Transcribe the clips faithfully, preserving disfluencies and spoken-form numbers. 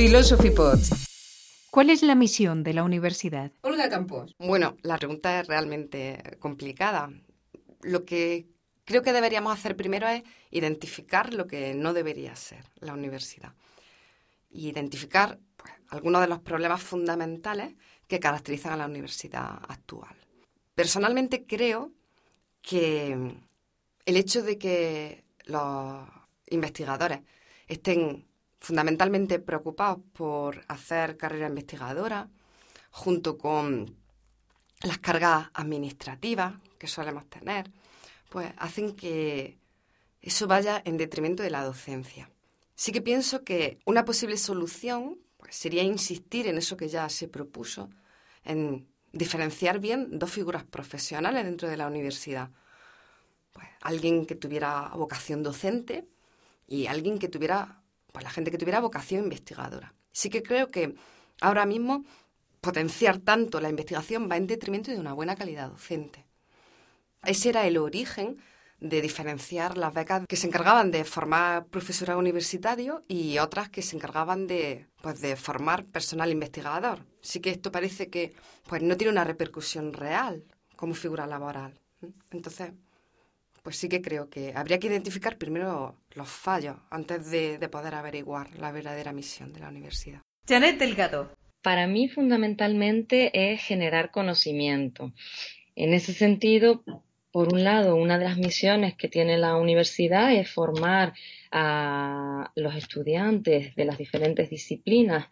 Philosophy Pods. ¿Cuál es la misión de la universidad? Olga Campos. Bueno, la pregunta es realmente complicada. Lo que creo que deberíamos hacer primero es identificar lo que no debería ser la universidad. Y identificar pues, algunos de los problemas fundamentales que caracterizan a la universidad actual. Personalmente creo que el hecho de que los investigadores estén fundamentalmente preocupados por hacer carrera investigadora, junto con las cargas administrativas que solemos tener, pues hacen que eso vaya en detrimento de la docencia. Sí que pienso que una posible solución pues, sería insistir en eso que ya se propuso, en diferenciar bien dos figuras profesionales dentro de la universidad. Pues, alguien que tuviera vocación docente y alguien que tuviera... pues la gente que tuviera vocación investigadora. Sí que creo que ahora mismo potenciar tanto la investigación va en detrimento de una buena calidad docente. Ese era el origen de diferenciar las becas que se encargaban de formar profesorado universitario y otras que se encargaban de, pues, de formar personal investigador. Sí que esto parece que pues, no tiene una repercusión real como figura laboral. Entonces... pues sí que creo que habría que identificar primero los fallos antes de, de poder averiguar la verdadera misión de la universidad. Janet Delgado. Para mí, fundamentalmente, es generar conocimiento. En ese sentido, por un lado, una de las misiones que tiene la universidad es formar a los estudiantes de las diferentes disciplinas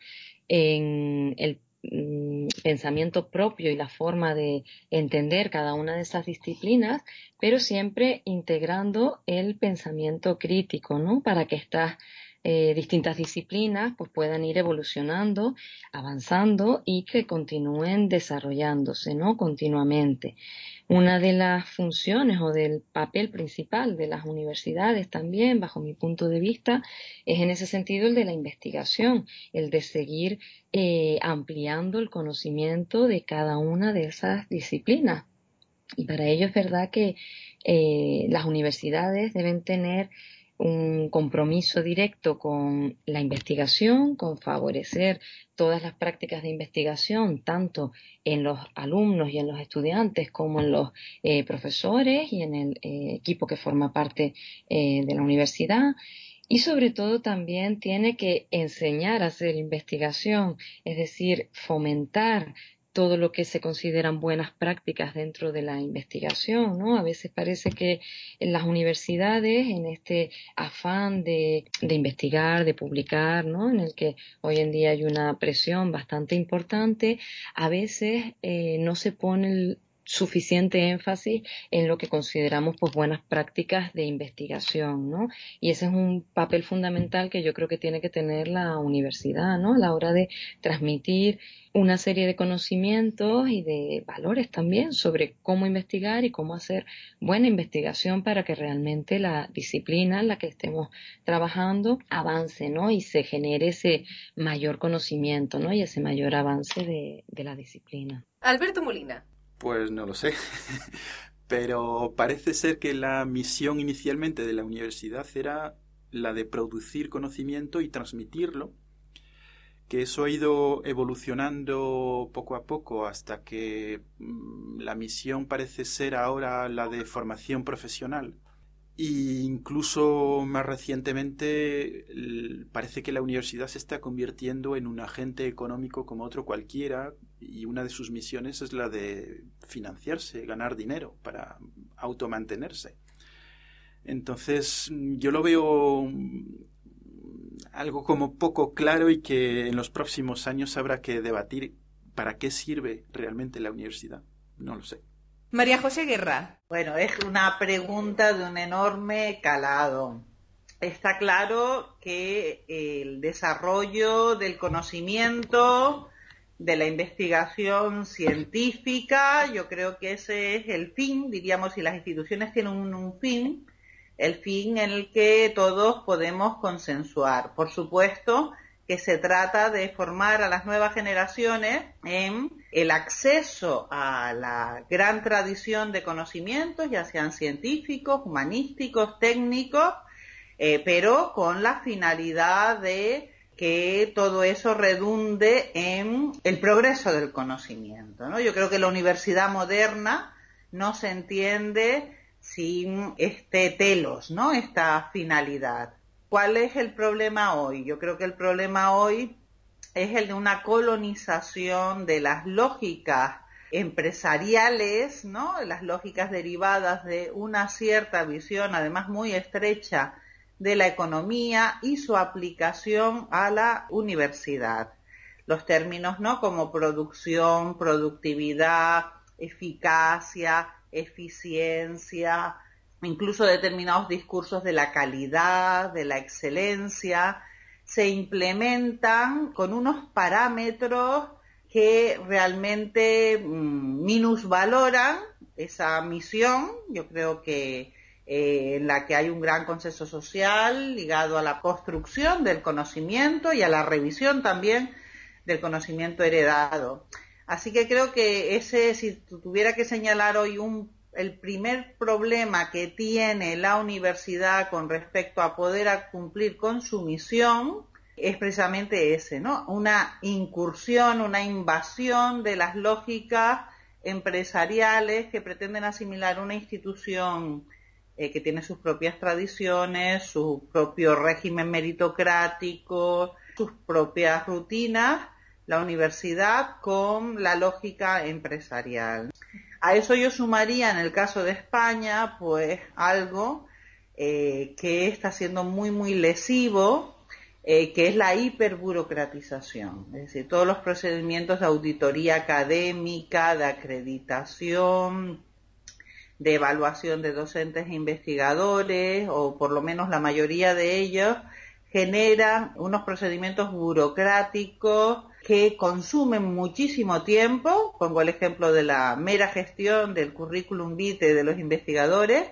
en el pensamiento propio y la forma de entender cada una de esas disciplinas, pero siempre integrando el pensamiento crítico, ¿no? Para que estas eh, distintas disciplinas pues, puedan ir evolucionando, avanzando y que continúen desarrollándose, ¿no? Continuamente. Una de las funciones o del papel principal de las universidades también, bajo mi punto de vista, es en ese sentido el de la investigación, el de seguir eh, ampliando el conocimiento de cada una de esas disciplinas. Y para ello es verdad que eh, las universidades deben tener un compromiso directo con la investigación, con favorecer todas las prácticas de investigación, tanto en los alumnos y en los estudiantes como en los eh, profesores y en el eh, equipo que forma parte eh, de la universidad. Y sobre todo también tiene que enseñar a hacer investigación, es decir, fomentar todo lo que se consideran buenas prácticas dentro de la investigación, ¿no? A veces parece que en las universidades, en este afán de, de investigar, de publicar, ¿no? En el que hoy en día hay una presión bastante importante, a veces eh, no se pone el suficiente énfasis en lo que consideramos pues buenas prácticas de investigación, ¿no? Y ese es un papel fundamental que yo creo que tiene que tener la universidad, ¿no? A la hora de transmitir una serie de conocimientos y de valores también sobre cómo investigar y cómo hacer buena investigación para que realmente la disciplina en la que estemos trabajando avance, ¿no? Y se genere ese mayor conocimiento, ¿no? Y ese mayor avance de, de la disciplina. Alberto Molina. Pues no lo sé, pero parece ser que la misión inicialmente de la universidad era la de producir conocimiento y transmitirlo, que eso ha ido evolucionando poco a poco hasta que mmm, la misión parece ser ahora la de formación profesional. E incluso más recientemente parece que la universidad se está convirtiendo en un agente económico como otro cualquiera y una de sus misiones es la de financiarse, ganar dinero para automantenerse. Entonces yo lo veo algo como poco claro y que en los próximos años habrá que debatir para qué sirve realmente la universidad. No lo sé. María José Guerra. Bueno, es una pregunta de un enorme calado. Está claro que el desarrollo del conocimiento, de la investigación científica, yo creo que ese es el fin, diríamos, si las instituciones tienen un, un fin, el fin en el que todos podemos consensuar. Por supuesto que se trata de formar a las nuevas generaciones en el acceso a la gran tradición de conocimientos, ya sean científicos, humanísticos, técnicos, eh, pero con la finalidad de que todo eso redunde en el progreso del conocimiento, ¿no? Yo creo que la universidad moderna no se entiende sin este telos, ¿no? Esta finalidad. ¿Cuál es el problema hoy? Yo creo que el problema hoy es el de una colonización de las lógicas empresariales, ¿no? Las lógicas derivadas de una cierta visión, además muy estrecha, de la economía y su aplicación a la universidad. Los términos, ¿no? Como producción, productividad, eficacia, eficiencia, incluso determinados discursos de la calidad, de la excelencia, se implementan con unos parámetros que realmente mmm, minusvaloran esa misión. Yo creo que eh, en la que hay un gran consenso social ligado a la construcción del conocimiento y a la revisión también del conocimiento heredado. Así que creo que ese, si tuviera que señalar hoy un, el primer problema que tiene la universidad con respecto a poder cumplir con su misión, es precisamente ese, ¿no? Una incursión, una invasión de las lógicas empresariales que pretenden asimilar una institución eh, que tiene sus propias tradiciones, su propio régimen meritocrático, sus propias rutinas, la universidad, con la lógica empresarial. A eso yo sumaría, en el caso de España, pues algo eh, que está siendo muy, muy lesivo, Eh, que es la hiperburocratización, es decir, todos los procedimientos de auditoría académica, de acreditación, de evaluación de docentes e investigadores, o por lo menos la mayoría de ellos, generan unos procedimientos burocráticos que consumen muchísimo tiempo. Pongo el ejemplo de la mera gestión del currículum vitae de los investigadores,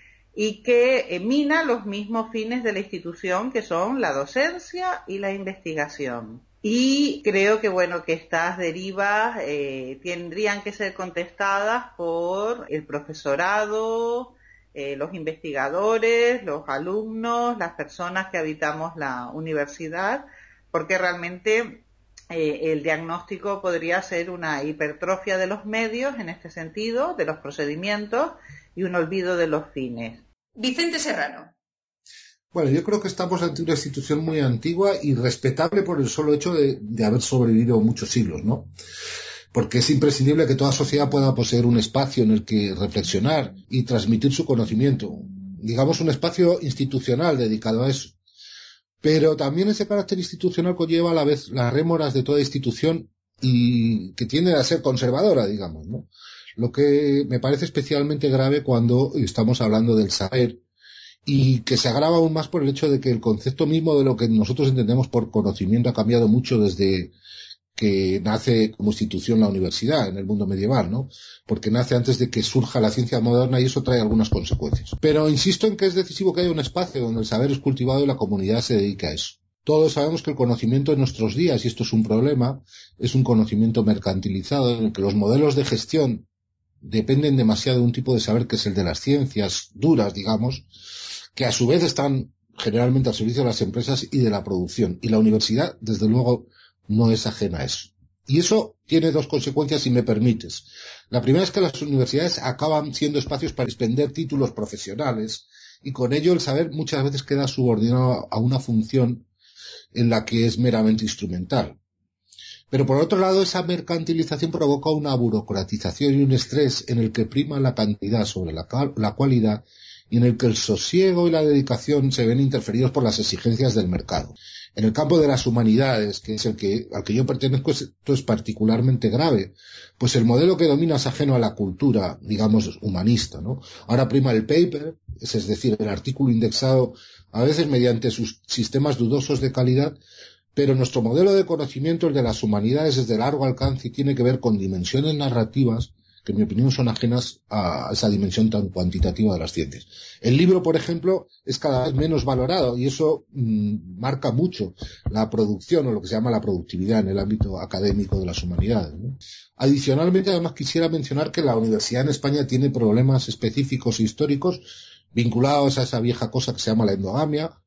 y que mina los mismos fines de la institución, que son la docencia y la investigación. Y creo que, bueno, que estas derivas eh, tendrían que ser contestadas por el profesorado, eh, los investigadores, los alumnos, las personas que habitamos la universidad, porque realmente eh, el diagnóstico podría ser una hipertrofia de los medios en este sentido, de los procedimientos, y un olvido de los fines. Vicente Serrano. Bueno, yo creo que estamos ante una institución muy antigua y respetable por el solo hecho de, de haber sobrevivido muchos siglos, ¿no? Porque es imprescindible que toda sociedad pueda poseer un espacio en el que reflexionar y transmitir su conocimiento. Digamos, un espacio institucional dedicado a eso. Pero también ese carácter institucional conlleva a la vez las rémoras de toda institución y que tiende a ser conservadora, digamos, ¿no? Lo que me parece especialmente grave cuando estamos hablando del saber, y que se agrava aún más por el hecho de que el concepto mismo de lo que nosotros entendemos por conocimiento ha cambiado mucho desde que nace como institución la universidad en el mundo medieval, ¿no? Porque nace antes de que surja la ciencia moderna y eso trae algunas consecuencias. Pero insisto en que es decisivo que haya un espacio donde el saber es cultivado y la comunidad se dedique a eso. Todos sabemos que el conocimiento en nuestros días, y esto es un problema, es un conocimiento mercantilizado en el que los modelos de gestión dependen demasiado de un tipo de saber que es el de las ciencias duras, digamos, que a su vez están generalmente al servicio de las empresas y de la producción. Y la universidad, desde luego, no es ajena a eso. Y eso tiene dos consecuencias, si me permites. La primera es que las universidades acaban siendo espacios para extender títulos profesionales, y con ello el saber muchas veces queda subordinado a una función en la que es meramente instrumental. Pero por otro lado, esa mercantilización provoca una burocratización y un estrés en el que prima la cantidad sobre la, la cualidad, y en el que el sosiego y la dedicación se ven interferidos por las exigencias del mercado. En el campo de las humanidades, que es el que, al que yo pertenezco, esto es particularmente grave, pues el modelo que domina es ajeno a la cultura, digamos, humanista, ¿no? Ahora prima el paper, es decir, el artículo indexado, a veces mediante sus sistemas dudosos de calidad, pero nuestro modelo de conocimiento, el de las humanidades, es de largo alcance y tiene que ver con dimensiones narrativas que en mi opinión son ajenas a esa dimensión tan cuantitativa de las ciencias. El libro, por ejemplo, es cada vez menos valorado y eso mmm, marca mucho la producción, o lo que se llama la productividad en el ámbito académico de las humanidades, ¿no? Adicionalmente, además, quisiera mencionar que la universidad en España tiene problemas específicos e históricos vinculados a esa vieja cosa que se llama la endogamia,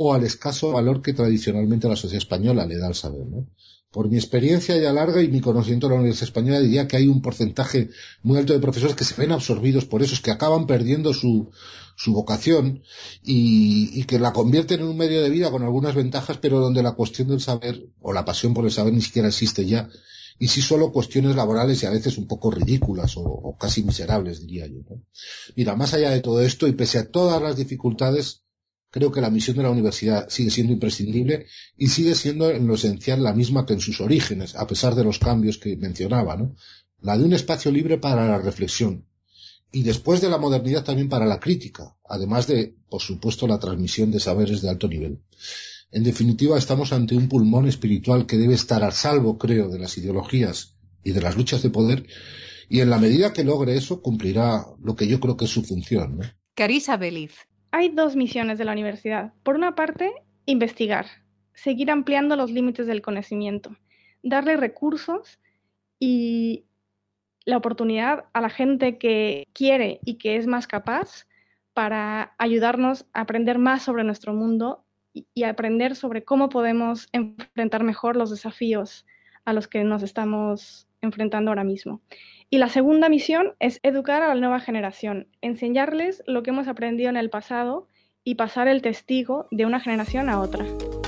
o al escaso valor que tradicionalmente la sociedad española le da al saber, ¿no? Por mi experiencia ya larga y mi conocimiento de la Universidad Española, diría que hay un porcentaje muy alto de profesores que se ven absorbidos por esos, que acaban perdiendo su, su vocación y, y que la convierten en un medio de vida con algunas ventajas, pero donde la cuestión del saber o la pasión por el saber ni siquiera existe ya. Y sí solo cuestiones laborales y a veces un poco ridículas o, o casi miserables, diría yo, ¿no? Mira, más allá de todo esto y pese a todas las dificultades, creo que la misión de la universidad sigue siendo imprescindible y sigue siendo en lo esencial la misma que en sus orígenes, a pesar de los cambios que mencionaba, ¿no? La de un espacio libre para la reflexión y después de la modernidad también para la crítica, además de, por supuesto, la transmisión de saberes de alto nivel. En definitiva, estamos ante un pulmón espiritual que debe estar a salvo, creo, de las ideologías y de las luchas de poder, y en la medida que logre eso, cumplirá lo que yo creo que es su función, ¿no? Carissa Beliz. Hay dos misiones de la universidad. Por una parte, investigar, seguir ampliando los límites del conocimiento, darle recursos y la oportunidad a la gente que quiere y que es más capaz para ayudarnos a aprender más sobre nuestro mundo y, y aprender sobre cómo podemos enfrentar mejor los desafíos a los que nos estamos enfrentando ahora mismo. Y la segunda misión es educar a la nueva generación, enseñarles lo que hemos aprendido en el pasado y pasar el testigo de una generación a otra.